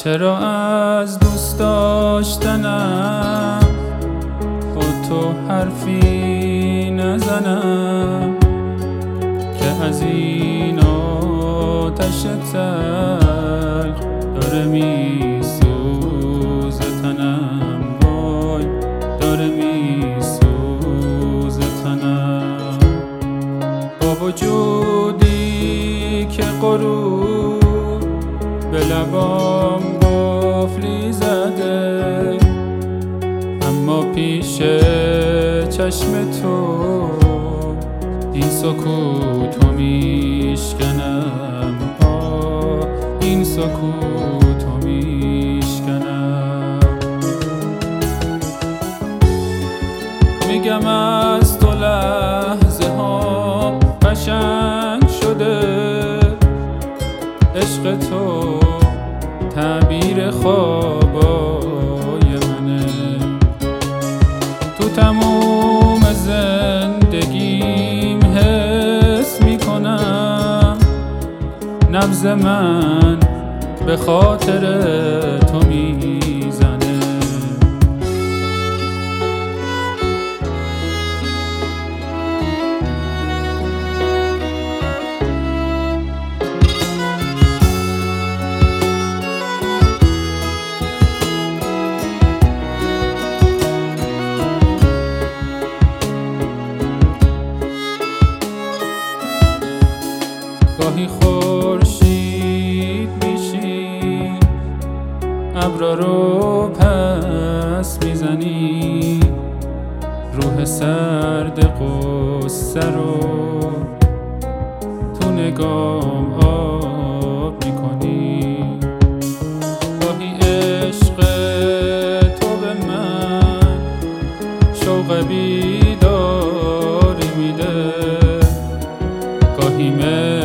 چرا از دوست داشتنم با تو حرفی نزنم که از این آتش تلخ داره میسوزه تنم، وای داره میسوزه تنم. با وجودی که غرور به لبام قفلی زده، اما پیش چشم تو این سکوتو میشکنم، این سکوتو میشکنم. میگم از تو لحظه ها قشنگ شده، عشق تو تعبیر خوابای منه. تو تموم زندگیم حس میکنم نبض من به خاطر تو میزنه. گاهی خورشید میشی، ابرا رو پس میزنی، روح سرد قصه رو تو نگام آب میکنی. گاهی عشق تو به من شوق بیداری میده، گاهی